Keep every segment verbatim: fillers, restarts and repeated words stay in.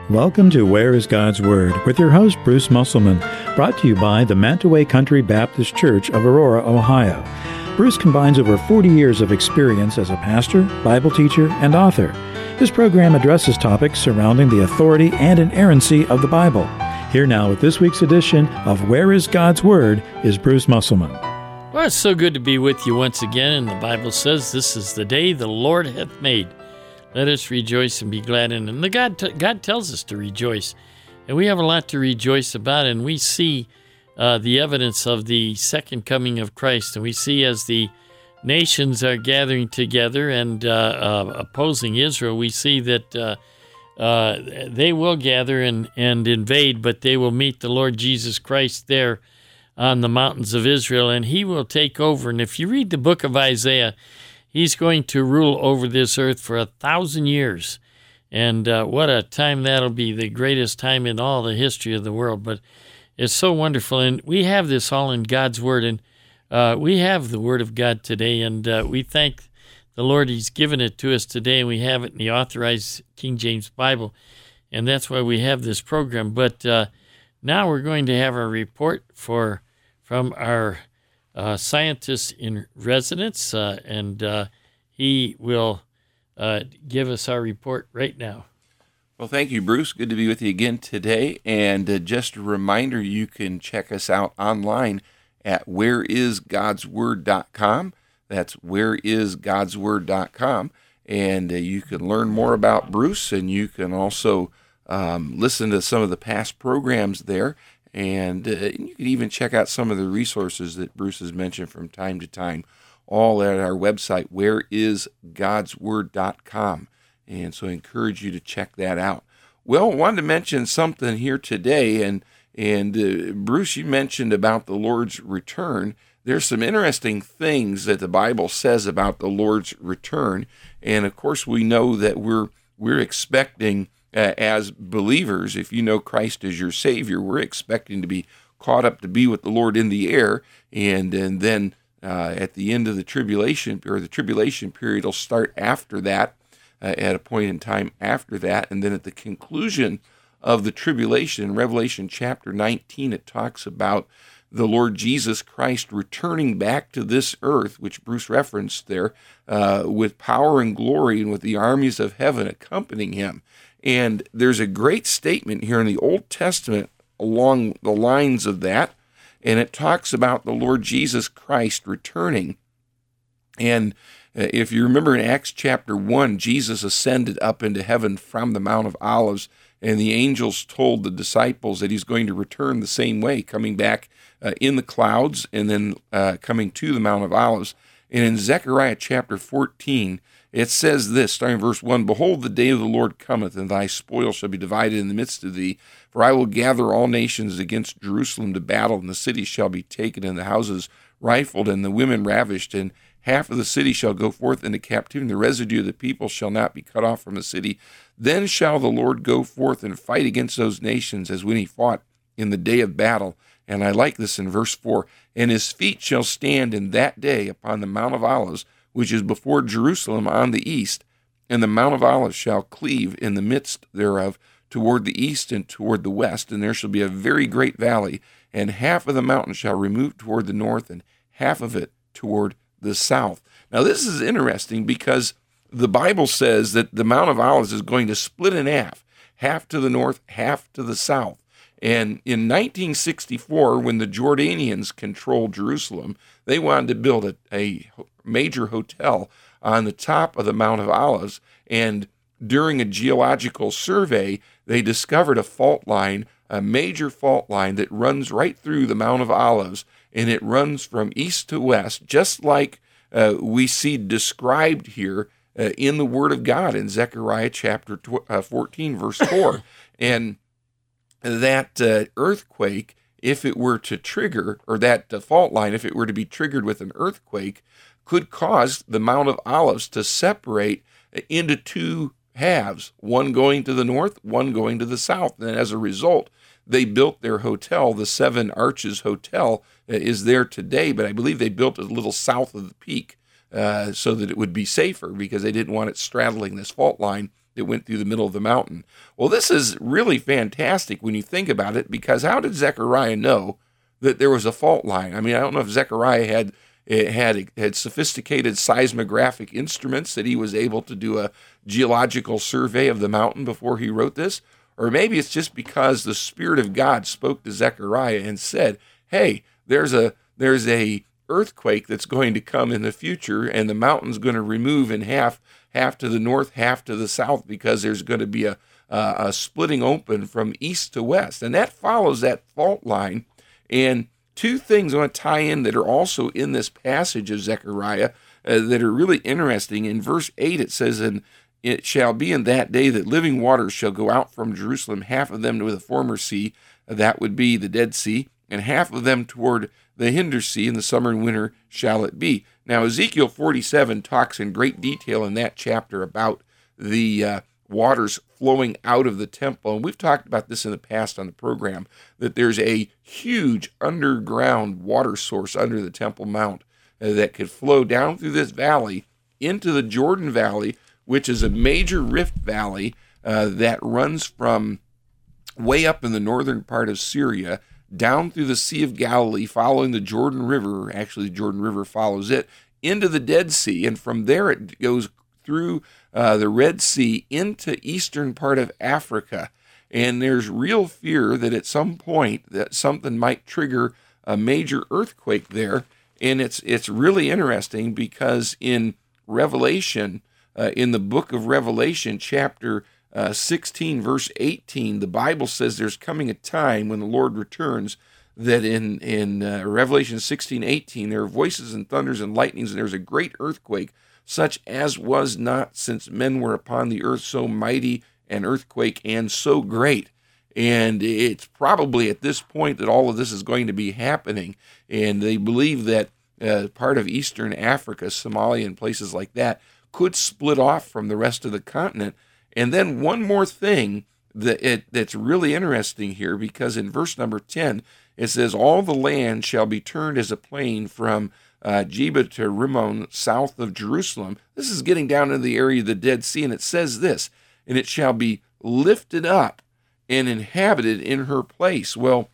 Welcome to Where is God's Word with your host, Bruce Musselman, brought to you by the Mantaway Country Baptist Church of Aurora, Ohio. Bruce combines over forty years of experience as a pastor, Bible teacher, and author. His program addresses topics surrounding the authority and inerrancy of the Bible. Here now with this week's edition of Where is God's Word is Bruce Musselman. Well, it's so good to be with you once again, and the Bible says this is the day the Lord hath made. Let us rejoice and be glad in it. And the God, t- God tells us to rejoice, and we have a lot to rejoice about, and we see uh, the evidence of the second coming of Christ, and we see as the nations are gathering together and uh, uh, opposing Israel, we see that uh, uh, they will gather and, and invade, but they will meet the Lord Jesus Christ there on the mountains of Israel, and he will take over. And if you read the book of Isaiah, he's going to rule over this earth for a thousand years. And uh, what a time that'll be, the greatest time in all the history of the world. But it's so wonderful. And we have this all in God's Word. And uh, we have the Word of God today. And uh, we thank the Lord he's given it to us today. And we have it in the authorized King James Bible. And that's why we have this program. But uh, now we're going to have a report for from our Uh, scientist in residence, uh, and uh, he will uh, give us our report right now. Well, thank you, Bruce. Good to be with you again today. And uh, just a reminder, you can check us out online at where is gods word dot com. That's where is gods word dot com. And uh, you can learn more about Bruce, and you can also um, listen to some of the past programs there. And uh, you can even check out some of the resources that Bruce has mentioned from time to time, all at our website, where is gods word dot com. And so I encourage you to check that out. Well, I wanted to mention something here today, and and uh, Bruce, you mentioned about the Lord's return. There's some interesting things that the Bible says about the Lord's return, and of course we know that we're we're expecting. Uh, as believers, if you know Christ as your Savior, we're expecting to be caught up to be with the Lord in the air, and and then uh, at the end of the tribulation, or the tribulation period will start after that, uh, at a point in time after that, and then at the conclusion of the tribulation, in Revelation chapter nineteen, it talks about the Lord Jesus Christ returning back to this earth, which Bruce referenced there, uh, with power and glory and with the armies of heaven accompanying him. And there's a great statement here in the Old Testament along the lines of that, and it talks about the Lord Jesus Christ returning. And uh, if you remember in Acts chapter one, Jesus ascended up into heaven from the Mount of Olives, and the angels told the disciples that he's going to return the same way, coming back uh, in the clouds and then uh, coming to the Mount of Olives. And in Zechariah chapter fourteen, it says this, starting in verse one, Behold, the day of the Lord cometh, and thy spoil shall be divided in the midst of thee. For I will gather all nations against Jerusalem to battle, and the city shall be taken, and the houses rifled, and the women ravished, and half of the city shall go forth into captivity, and the residue of the people shall not be cut off from the city. Then shall the Lord go forth and fight against those nations, as when he fought in the day of battle. And I like this in verse four, And his feet shall stand in that day upon the Mount of Olives, which is before Jerusalem on the east, and the Mount of Olives shall cleave in the midst thereof toward the east and toward the west, and there shall be a very great valley, and half of the mountain shall remove toward the north, and half of it toward the south. Now this is interesting because the Bible says that the Mount of Olives is going to split in half, half to the north, half to the south. And in nineteen sixty-four, when the Jordanians controlled Jerusalem, they wanted to build a, a major hotel on the top of the Mount of Olives. And during a geological survey, they discovered a fault line, a major fault line that runs right through the Mount of Olives. And it runs from east to west, just like uh, we see described here uh, in the Word of God in Zechariah chapter fourteen, verse four. And that uh, earthquake, if it were to trigger, or that uh, fault line, if it were to be triggered with an earthquake, could cause the Mount of Olives to separate into two halves, one going to the north, one going to the south. And as a result, they built their hotel. The Seven Arches Hotel uh, is there today, but I believe they built it a little south of the peak uh, so that it would be safer, because they didn't want it straddling this fault line that went through the middle of the mountain. Well, this is really fantastic when you think about it, because how did Zechariah know that there was a fault line? I mean, I don't know if Zechariah had had had sophisticated seismographic instruments that he was able to do a geological survey of the mountain before he wrote this, or maybe it's just because the Spirit of God spoke to Zechariah and said, hey, there's a there's a earthquake that's going to come in the future, and the mountain's going to remove in half, half to the north, half to the south, because there's going to be a, uh, a splitting open from east to west. And that follows that fault line. And two things I want to tie in that are also in this passage of Zechariah uh, that are really interesting. In verse eight, it says, and it shall be in that day that living waters shall go out from Jerusalem, half of them to the former sea, that would be the Dead Sea, and half of them toward the hinder sea. In the summer and winter shall it be. Now, Ezekiel forty-seven talks in great detail in that chapter about the uh, waters flowing out of the temple. And we've talked about this in the past on the program, that there's a huge underground water source under the Temple Mount uh, that could flow down through this valley into the Jordan Valley, which is a major rift valley uh, that runs from way up in the northern part of Syria down through the Sea of Galilee, following the Jordan River. Actually, the Jordan River follows it into the Dead Sea, and from there it goes through uh, the Red Sea into eastern part of Africa. And there's real fear that at some point that something might trigger a major earthquake there. And it's it's really interesting, because in Revelation, uh, in the book of Revelation, chapter uh, sixteen, verse eighteen, the Bible says there's coming a time when the Lord returns, that in, in uh, Revelation sixteen, eighteen, there are voices and thunders and lightnings, and there's a great earthquake, such as was not since men were upon the earth, so mighty an earthquake and so great. And it's probably at this point that all of this is going to be happening. And they believe that uh, part of eastern Africa, Somalia and places like that, could split off from the rest of the continent. And then one more thing that it, that's really interesting here, because in verse number ten, it says, all the land shall be turned as a plain from uh, Jeba to Rimmon, south of Jerusalem. This is getting down into the area of the Dead Sea, and it says this, and it shall be lifted up and inhabited in her place. Well,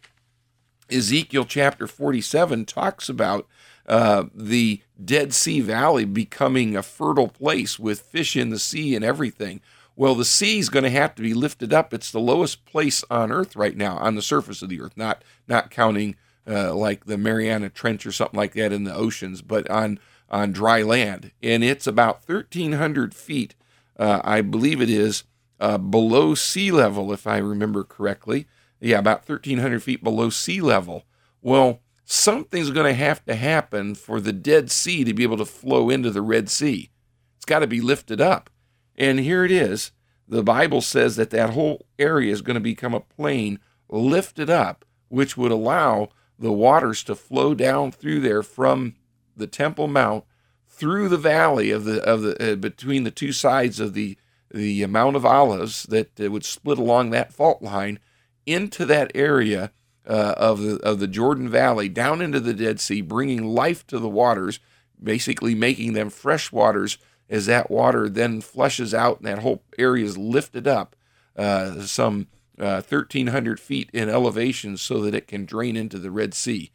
Ezekiel chapter forty-seven talks about uh, the Dead Sea Valley becoming a fertile place with fish in the sea and everything. Well, the sea is going to have to be lifted up. It's the lowest place on earth right now, on the surface of the earth, not not counting uh, like the Mariana Trench or something like that in the oceans, but on, on dry land. And it's about thirteen hundred feet, uh, I believe it is, uh, below sea level, if I remember correctly. Yeah, about thirteen hundred feet below sea level. Well, something's going to have to happen for the Dead Sea to be able to flow into the Red Sea. It's got to be lifted up. And here it is. The Bible says that that whole area is going to become a plain lifted up, which would allow the waters to flow down through there from the Temple Mount through the valley of the of the uh, between the two sides of the the Mount of Olives that uh, would split along that fault line into that area uh, of the of the Jordan Valley, down into the Dead Sea, bringing life to the waters, basically making them fresh waters. As that water then flushes out and that whole area is lifted up uh, some uh, thirteen hundred feet in elevation so that it can drain into the Red Sea.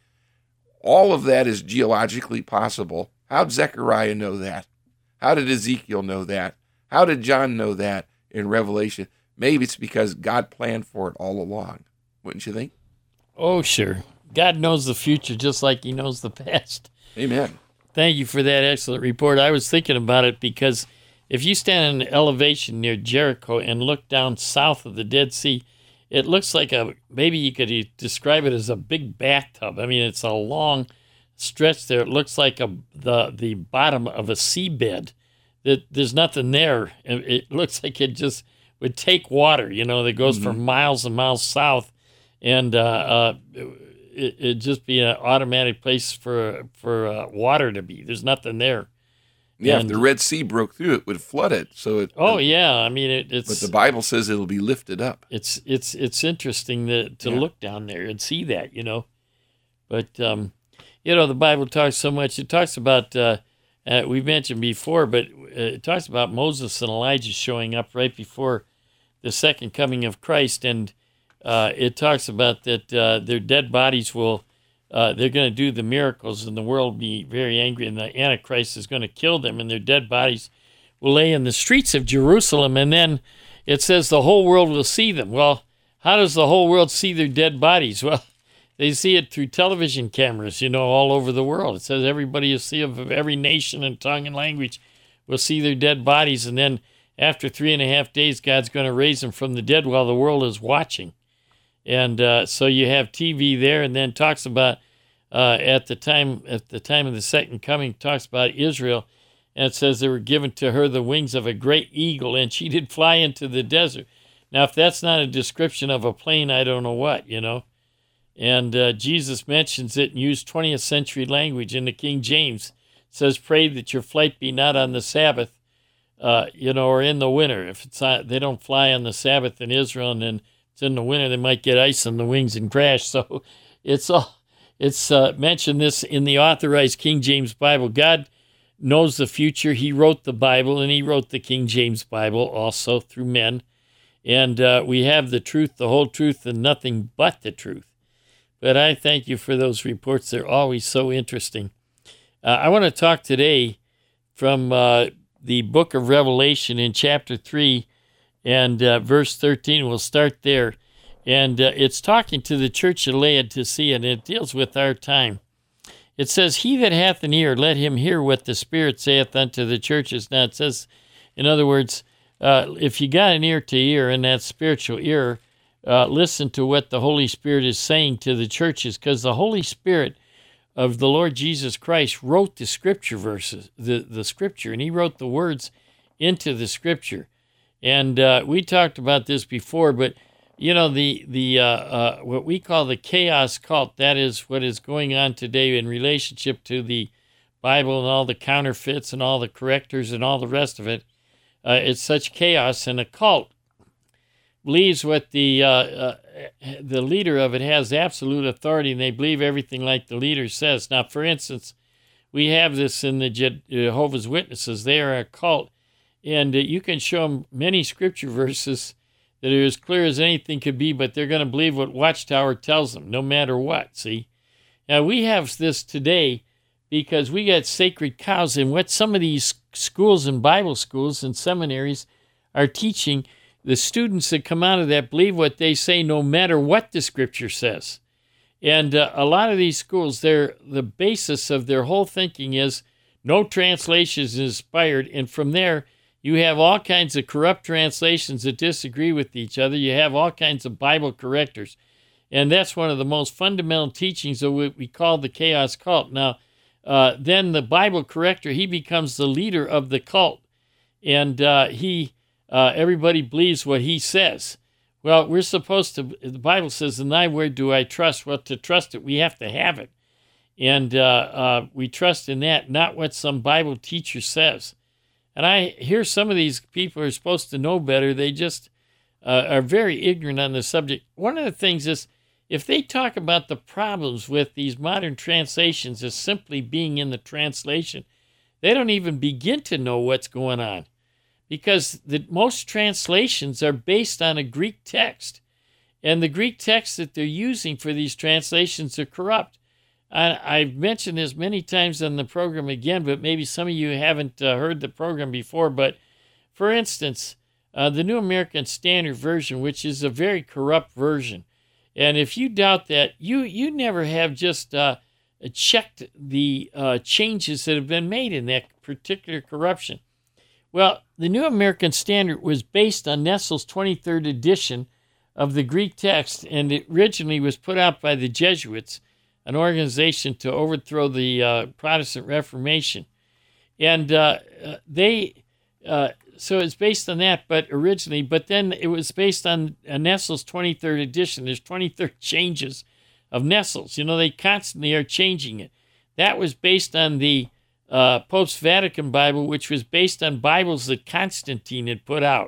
All of that is geologically possible. How did Zechariah know that? How did Ezekiel know that? How did John know that in Revelation? Maybe it's because God planned for it all along. Wouldn't you think? Oh, sure. God knows the future just like he knows the past. Amen. Thank you for that excellent report. I was thinking about it because if you stand in elevation near Jericho and look down south of the Dead Sea, it looks like a, maybe you could describe it as a big bathtub. I mean, it's a long stretch there. It looks like a the the bottom of a seabed. That there's nothing there. It looks like it just would take water, you know, that goes mm-hmm. for miles and miles south, and uh, uh, it, it'd just be an automatic place for for uh, water to be. There's nothing there. Yeah, and, if the Red Sea broke through, it would flood it. So it. Oh it, yeah, I mean it, it's. But the Bible says it'll be lifted up. It's it's it's interesting to to yeah. look down there and see that, you know, but um, you know, the Bible talks so much. It talks about uh, uh, we mentioned before, but uh, it talks about Moses and Elijah showing up right before the second coming of Christ, and uh, it talks about that uh, their dead bodies will, uh, they're going to do the miracles, and the world will be very angry, and the Antichrist is going to kill them, and their dead bodies will lay in the streets of Jerusalem, and then it says the whole world will see them. Well, how does the whole world see their dead bodies? Well, they see it through television cameras, you know, all over the world. It says everybody will see of every nation and tongue and language will see their dead bodies, and then after three and a half days, God's going to raise them from the dead while the world is watching. And uh, so you have T V there, and then talks about uh, at the time at the time of the second coming, talks about Israel, and it says they were given to her the wings of a great eagle, and she did fly into the desert. Now, if that's not a description of a plane, I don't know what, you know. And uh, Jesus mentions it and used twentieth century language in the King James. It says, pray that your flight be not on the Sabbath, uh, you know, or in the winter. If it's not, they don't fly on the Sabbath in Israel, and then it's in the winter, they might get ice on the wings and crash. So it's all, it's uh, mentioned this in the Authorized King James Bible. God knows the future. He wrote the Bible, and he wrote the King James Bible also through men. And uh, we have the truth, the whole truth, and nothing but the truth. But I thank you for those reports. They're always so interesting. Uh, I want to talk today from uh, the book of Revelation in chapter three and uh, verse thirteen. We'll start there. And uh, it's talking to the church of Laodicea, and it deals with our time. It says, he that hath an ear, let him hear what the Spirit saith unto the churches. Now it says, in other words, uh, if you got an ear to ear, and that spiritual ear, Uh, listen to what the Holy Spirit is saying to the churches, because the Holy Spirit of the Lord Jesus Christ wrote the scripture verses, the, the scripture, and he wrote the words into the scripture. And uh, we talked about this before, but, you know, the, the uh, uh, what we call the chaos cult, that is what is going on today in relationship to the Bible and all the counterfeits and all the correctors and all the rest of it. Uh, it's such chaos, and a cult believes what the uh, uh, the leader of it has absolute authority, and they believe everything like the leader says. Now, for instance, we have this in the Jehovah's Witnesses. They are a cult, and uh, you can show them many scripture verses that are as clear as anything could be, but they're going to believe what Watchtower tells them, no matter what, see? Now, we have this today because we got sacred cows, and what some of these schools and Bible schools and seminaries are teaching, the students that come out of that believe what they say no matter what the scripture says. And uh, a lot of these schools, they're, the basis of their whole thinking is no translation is inspired. And from there, you have all kinds of corrupt translations that disagree with each other. You have all kinds of Bible correctors. And that's one of the most fundamental teachings of what we call the chaos cult. Now, uh, then the Bible corrector, he becomes the leader of the cult. And uh, he... Uh, everybody believes what he says. Well, we're supposed to, the Bible says, in thy word do I trust. Well, to trust it, we have to have it. And uh, uh, we trust in that, not what some Bible teacher says. And I hear some of these people are supposed to know better. They just uh, are very ignorant on the subject. One of the things is, if they talk about the problems with these modern translations as simply being in the translation, they don't even begin to know what's going on. Because the most translations are based on a Greek text. And the Greek texts that they're using for these translations are corrupt. I, I've mentioned this many times on the program again, but maybe some of you haven't uh, heard the program before. But for instance, uh, the New American Standard Version, which is a very corrupt version. And if you doubt that, you, you never have just uh, checked the uh, changes that have been made in that particular corruption. Well, the New American Standard was based on Nessel's twenty-third edition of the Greek text, and it originally was put out by the Jesuits, an organization to overthrow the uh, Protestant Reformation. And uh, they, uh, so it's based on that, but originally, but then it was based on uh, Nessel's twenty-third edition. There's twenty-third changes of Nessel's. You know, they constantly are changing it. That was based on the Uh, Pope's Vatican Bible, which was based on Bibles that Constantine had put out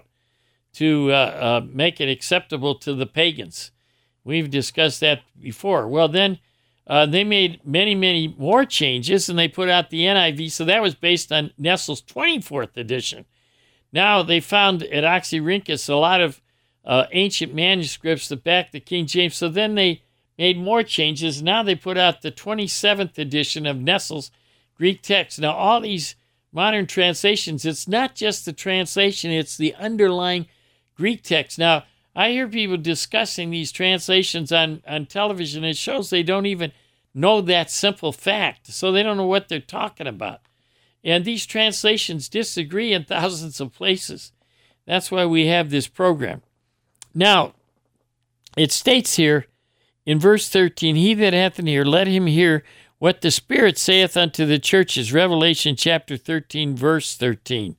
to uh, uh, make it acceptable to the pagans. We've discussed that before. Well, then Uh, they made many, many more changes, and they put out the N I V. So that was based on Nestle's twenty-fourth edition. Now they found at Oxyrhynchus a lot of uh, ancient manuscripts that back the King James. So then they made more changes. Now they put out the twenty-seventh edition of Nestle's Greek text. Now all these modern translations, it's not just the translation, it's the underlying Greek text. Now, I hear people discussing these translations on, on television. It shows they don't even know that simple fact, so they don't know what they're talking about. And these translations disagree in thousands of places. That's why we have this program. Now, it states here in verse thirteen, he that hath an ear, let him hear what the Spirit saith unto the churches, Revelation chapter thirteen, verse thirteen.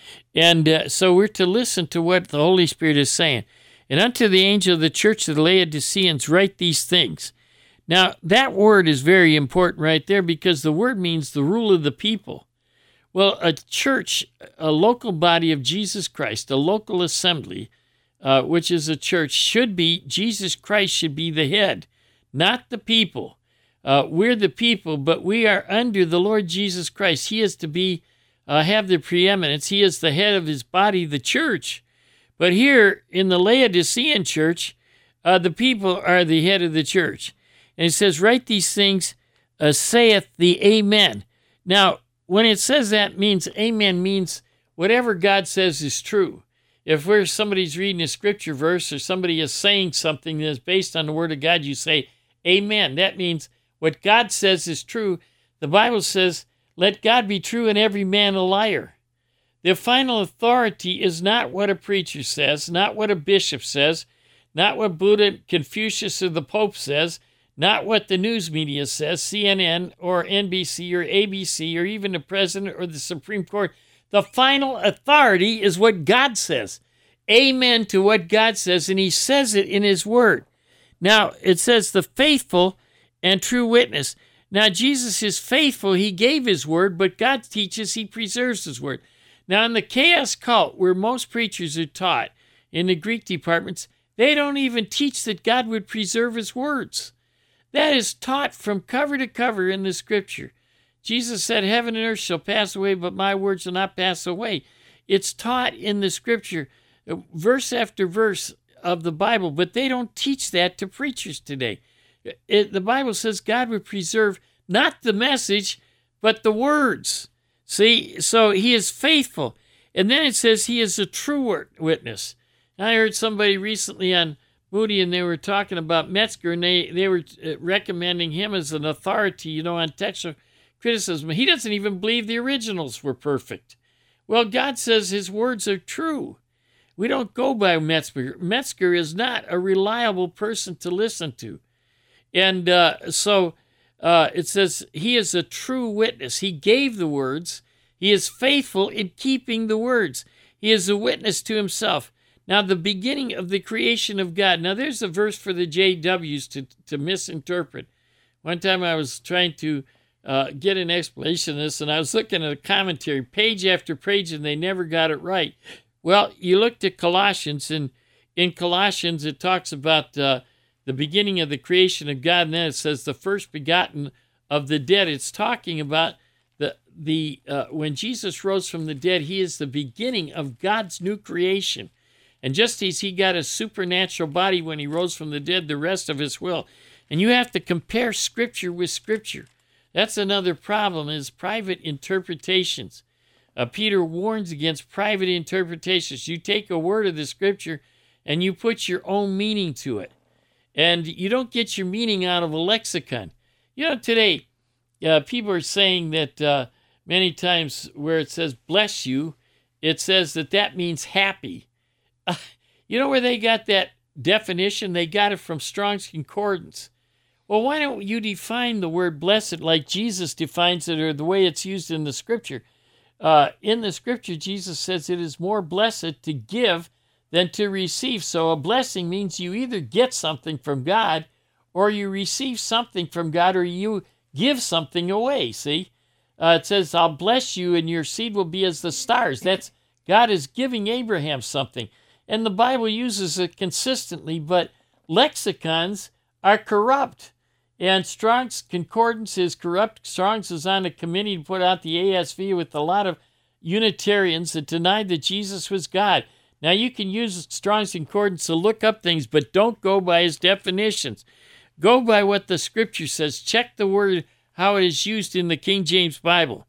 And uh, so we're to listen to what the Holy Spirit is saying. And unto the angel of the church of the Laodiceans write these things. Now, that word is very important right there because the word means the rule of the people. Well, a church, a local body of Jesus Christ, a local assembly, uh, which is a church, should be, Jesus Christ should be the head, not the people. Uh, we're the people, but we are under the Lord Jesus Christ. He is to be, uh, have the preeminence. He is the head of his body, the church. But here in the Laodicean church, uh, the people are the head of the church. And it says, write these things, uh, saith the Amen. Now, when it says that, means Amen means whatever God says is true. If we're somebody's reading a scripture verse or somebody is saying something that is based on the word of God, you say Amen. That means what God says is true. The Bible says, let God be true and every man a liar. The final authority is not what a preacher says, not what a bishop says, not what Buddha, Confucius, or the Pope says, not what the news media says, C N N or N B C or A B C or even the president or the Supreme Court. The final authority is what God says. Amen to what God says, and he says it in his word. Now, it says the faithful and true witness. Now, Jesus is faithful. He gave his word, but God teaches he preserves his word. Now, in the chaos cult, where most preachers are taught, in the Greek departments, they don't even teach that God would preserve his words. That is taught from cover to cover in the scripture. Jesus said, heaven and earth shall pass away, but my words shall not pass away. It's taught in the scripture, verse after verse of the Bible, but they don't teach that to preachers today. It, the Bible says God would preserve not the message, but the words. See, so he is faithful. And then it says he is a true witness. I heard somebody recently on Moody, and they were talking about Metzger, and they, they were recommending him as an authority, you know, on textual criticism. He doesn't even believe the originals were perfect. Well, God says his words are true. We don't go by Metzger. Metzger is not a reliable person to listen to. And uh, so uh, it says he is a true witness. He gave the words. He is faithful in keeping the words. He is a witness to himself. Now, the beginning of the creation of God. Now, there's a verse for the J Ws to, to misinterpret. One time I was trying to uh, get an explanation of this, and I was looking at a commentary, page after page, and they never got it right. Well, you looked at Colossians, and in Colossians it talks about uh, the beginning of the creation of God, and then it says the first begotten of the dead. It's talking about the the uh, when Jesus rose from the dead, he is the beginning of God's new creation. And just as he got a supernatural body when he rose from the dead, the rest of us will. And you have to compare Scripture with Scripture. That's another problem, is private interpretations. Uh, Peter warns against private interpretations. You take a word of the Scripture and you put your own meaning to it. And you don't get your meaning out of a lexicon. You know, today, uh, people are saying that uh, many times where it says bless you, it says that that means happy. Uh, you know where they got that definition? They got it from Strong's Concordance. Well, why don't you define the word blessed like Jesus defines it, or the way it's used in the Scripture? Uh, in the Scripture, Jesus says it is more blessed to give than to receive. So a blessing means you either get something from God, or you receive something from God, or you give something away, see? Uh, it says, I'll bless you, and your seed will be as the stars. That's God is giving Abraham something. And the Bible uses it consistently, but lexicons are corrupt. And Strong's Concordance is corrupt. Strong's is on a committee to put out the A S V with a lot of Unitarians that denied that Jesus was God. Now, you can use Strong's Concordance to look up things, but don't go by his definitions. Go by what the Scripture says. Check the word, how it is used in the King James Bible.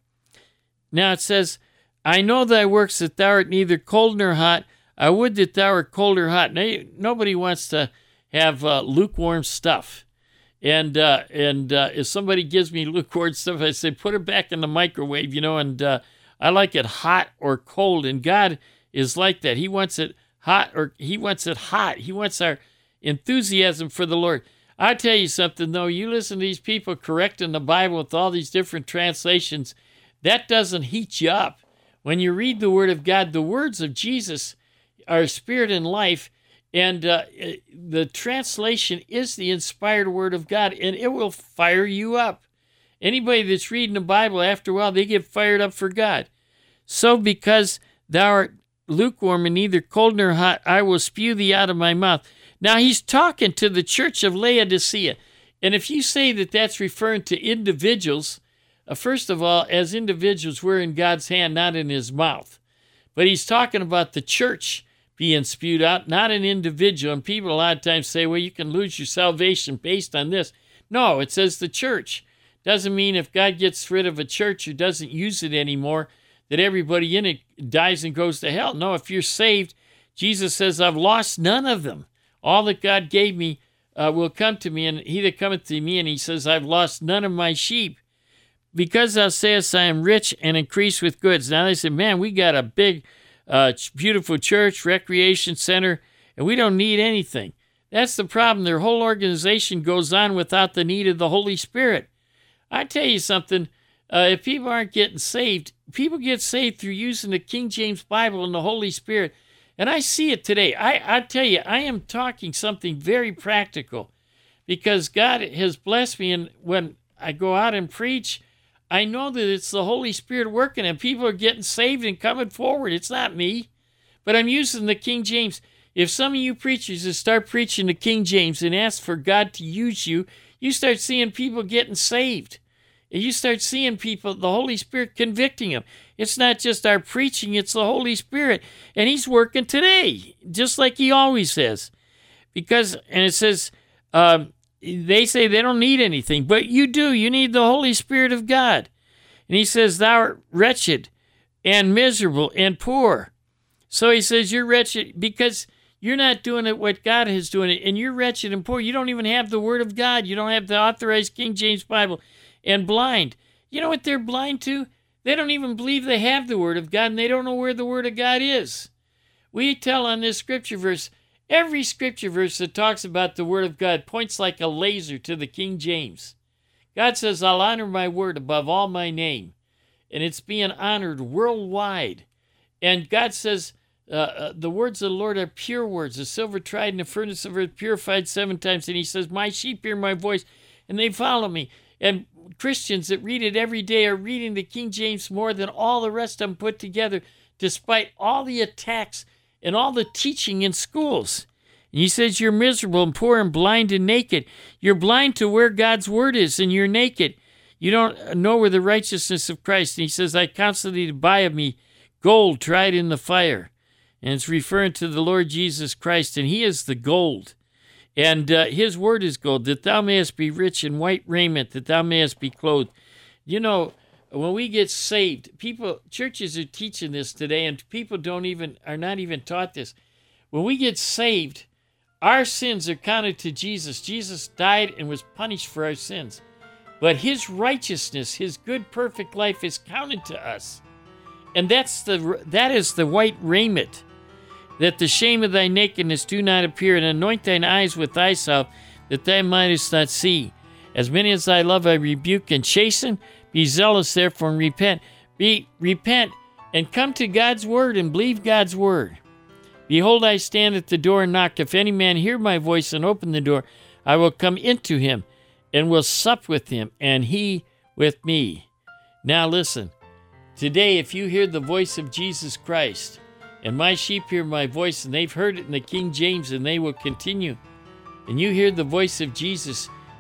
Now it says, I know thy works, that thou art neither cold nor hot. I would that thou art cold or hot. Now, nobody wants to have uh, lukewarm stuff. And uh, and uh, if somebody gives me lukewarm stuff, I say, put it back in the microwave, you know, and uh, I like it hot or cold. And God is like that. He wants it hot, or he wants it hot. He wants our enthusiasm for the Lord. I tell you something, though, you listen to these people correcting the Bible with all these different translations, that doesn't heat you up. When you read the Word of God, the words of Jesus are spirit and life, and uh, the translation is the inspired Word of God, and it will fire you up. Anybody that's reading the Bible, after a while, they get fired up for God. So because thou art lukewarm and neither cold nor hot, I will spew thee out of my mouth. Now, he's talking to the church of Laodicea. And if you say that that's referring to individuals, uh, first of all, as individuals, we're in God's hand, not in his mouth. But he's talking about the church being spewed out, not an individual. And people a lot of times say, well, you can lose your salvation based on this. No, it says the church. Doesn't mean if God gets rid of a church or doesn't use it anymore, that everybody in it dies and goes to hell. No, if you're saved, Jesus says, I've lost none of them. All that God gave me uh, will come to me, and he that cometh to me, and he says, I've lost none of my sheep. Because thou sayest, I am rich and increase with goods. Now they say, man, we got a big, uh, beautiful church, recreation center, and we don't need anything. That's the problem. Their whole organization goes on without the need of the Holy Spirit. I tell you something, uh, if people aren't getting saved, people get saved through using the King James Bible and the Holy Spirit. And I see it today. I, I tell you, I am talking something very practical because God has blessed me. And when I go out and preach, I know that it's the Holy Spirit working and people are getting saved and coming forward. It's not me, but I'm using the King James. If some of you preachers just start preaching the King James and ask for God to use you, you start seeing people getting saved. And you start seeing people, the Holy Spirit convicting them. It's not just our preaching, it's the Holy Spirit. And he's working today, just like he always says. Because, and it says, um, they say they don't need anything, but you do. You need the Holy Spirit of God. And he says, thou art wretched and miserable and poor. So he says, you're wretched because you're not doing it what God is doing it. And you're wretched and poor. You don't even have the Word of God. You don't have the authorized King James Bible. And blind. You know what they're blind to? They don't even believe they have the Word of God, and they don't know where the Word of God is. We tell on this scripture verse, every scripture verse that talks about the Word of God points like a laser to the King James. God says, I'll honor my word above all my name. And it's being honored worldwide. And God says, uh, uh, the words of the Lord are pure words, the silver tried in the furnace of earth, purified seven times. And he says, my sheep hear my voice, and they follow me. And Christians that read it every day are reading the King James more than all the rest of them put together, despite all the attacks and all the teaching in schools. And he says, you're miserable and poor and blind and naked. You're blind to where God's word is, and you're naked. You don't know where the righteousness of Christ. And he says, I counsel thee to buy of me gold tried in the fire. And it's referring to the Lord Jesus Christ, and he is the gold. And uh, his word is gold, that thou mayest be rich in white raiment, that thou mayest be clothed. You know, when we get saved, people, churches are teaching this today, and people don't even, are not even taught this. When we get saved, our sins are counted to Jesus. Jesus died and was punished for our sins. But his righteousness, his good, perfect life is counted to us. And that's the that is the white raiment. That the shame of thy nakedness do not appear, and anoint thine eyes with thyself, that thou mightest not see. As many as I love I rebuke and chasten. Be zealous therefore and repent. Be repent and come to God's word and believe God's word. Behold, I stand at the door and knock. If any man hear my voice and open the door, I will come into him and will sup with him, and he with me. Now listen, today if you hear the voice of Jesus Christ, and my sheep hear my voice, and they've heard it in the King James, and they will continue. And you hear the voice of Jesus,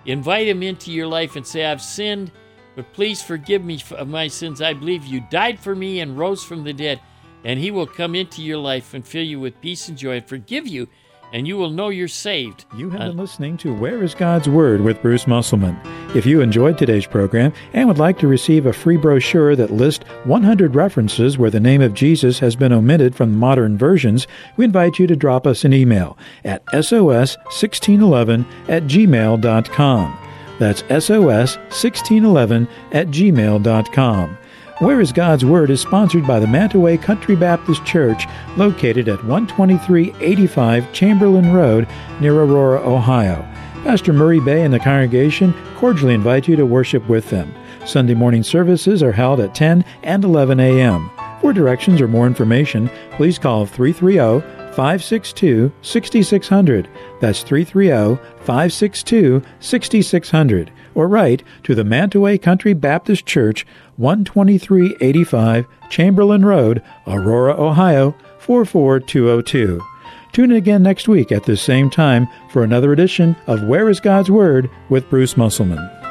invite him into your life and say, I've sinned, but please forgive me of my sins. I believe you died for me and rose from the dead. And he will come into your life and fill you with peace and joy and forgive you, and you will know you're saved. You have been uh, listening to Where is God's Word with Bruce Musselman. If you enjoyed today's program and would like to receive a free brochure that lists one hundred references where the name of Jesus has been omitted from modern versions, we invite you to drop us an email at S O S sixteen eleven at gmail dot com. That's S O S sixteen eleven at gmail dot com. Where is God's Word is sponsored by the Mantaway Country Baptist Church, located at one twenty-three eighty-five Chamberlain Road near Aurora, Ohio. Pastor Murray Bay and the congregation cordially invite you to worship with them. Sunday morning services are held at ten and eleven a.m. For directions or more information, please call three three zero, five six two, six six zero zero. That's three three zero, five six two, six six zero zero. Or write to the Mantaway Country Baptist Church, one twenty-three eighty-five Chamberlain Road, Aurora, Ohio, four four two zero two. Tune in again next week at this same time for another edition of Where is God's Word with Bruce Musselman.